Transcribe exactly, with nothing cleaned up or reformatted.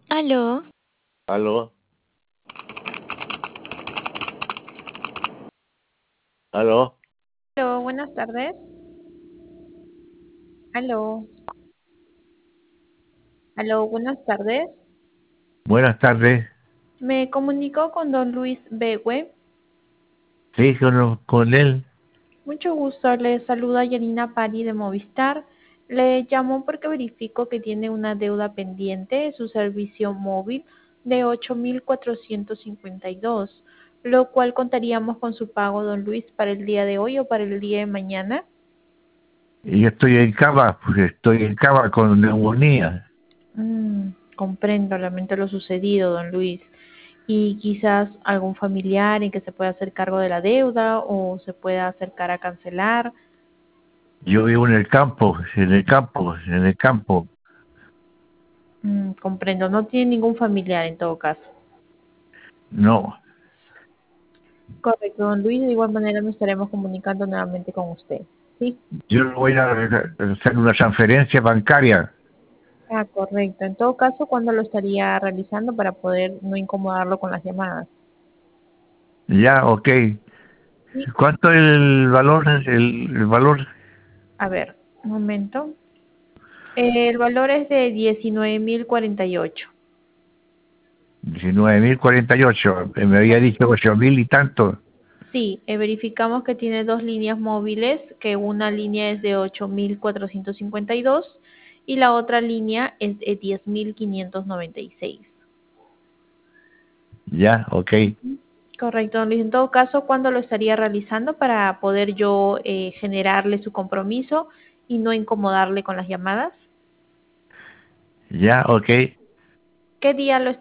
Aló, Aló, aló. Aló, buenas tardes. Aló, aló, buenas tardes. Buenas tardes. Me comunico con don Luis Begüe. Sí, con, con él. Mucho gusto, le saluda Yanina Pari de Movistar. Le llamo porque verifico que tiene una deuda pendiente de su servicio móvil de ocho mil cuatrocientos cincuenta y dos, lo cual contaríamos con su pago, don Luis, para el día de hoy o para el día de mañana. Y yo estoy en cama, pues estoy en cama con neumonía. Mm, comprendo, lamento lo sucedido, don Luis. Y quizás algún familiar en que se pueda hacer cargo de la deuda o se pueda acercar a cancelar. Yo vivo en el campo, en el campo, en el campo. Mm, comprendo, no tiene ningún familiar en todo caso. No, Correcto, don Luis, de igual manera nos estaremos comunicando nuevamente con usted. ¿Sí? yo le voy a hacer una transferencia bancaria. Ah, correcto. En todo caso, ¿cuándo lo estaría realizando para poder no incomodarlo con las llamadas? Ya, ok. Sí. ¿Cuánto es el valor? El, el valor A ver, un momento. El valor es de diecinueve mil cuarenta y ocho. diecinueve mil cuarenta y ocho. Me había dicho ocho mil y tanto. Sí, eh, verificamos que tiene dos líneas móviles, que una línea es de ocho mil cuatrocientos cincuenta y dos y la otra línea es de diez mil quinientos noventa y seis. Ya, ok. Correcto, don Luis. En todo caso, ¿cuándo lo estaría realizando para poder yo eh, generarle su compromiso y no incomodarle con las llamadas? Ya, ok. ¿Qué día lo